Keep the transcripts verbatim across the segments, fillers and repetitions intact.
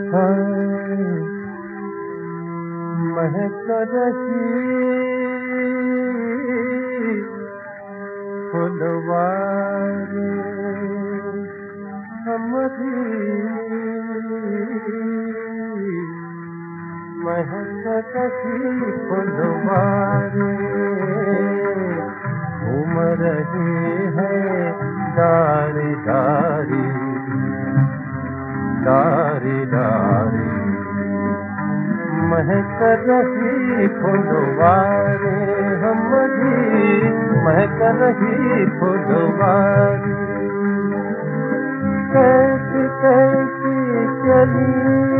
है महक रही फुलवारी हमारी महक रही फुलवारी घूम रही है डारी डारी डारी डारी महक रही फुलवारी हमारी महक रही फुलवारी कैसी कैसी चली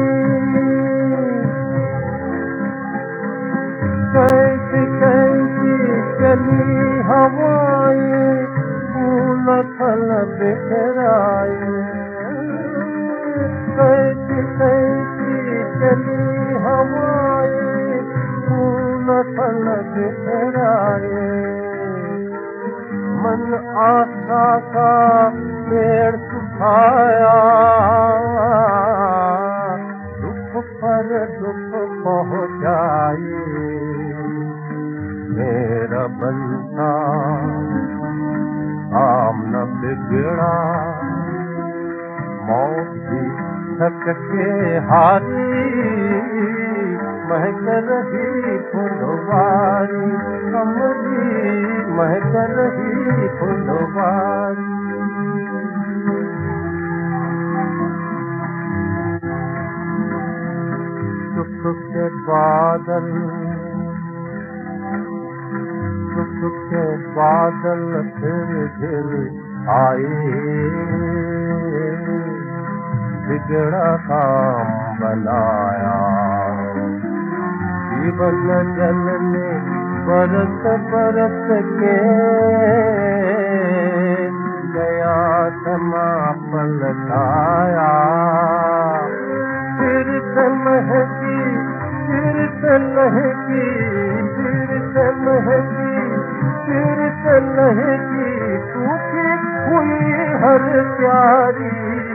कैसी कैसी चली हवाएं फूल फल बिखराए कैसी कैसी चली हवाएं फूल फल बिखराए मन आशा का पेड़ सुखाया दुख पर दुख पहुँचाए मेरा बंदा काम न बिगड़ा मौत भी थक के हारी महक रही फुलवारी हमारी महक रही फुलवारी सुख के बादल सुख के बादल फिर फिर आए बिगड़ा काम बनाया जीवन जल में बरस बरस के गया समा पलटाया फिर से महकी फिर से महकी फिर से महकी फिर से महकी सूखी हुई हर प्यारी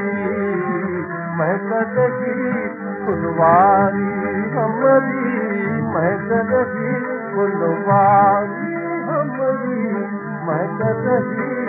महक रही फुलवारी हमारी महक रही फुलवारी हमारी महक रही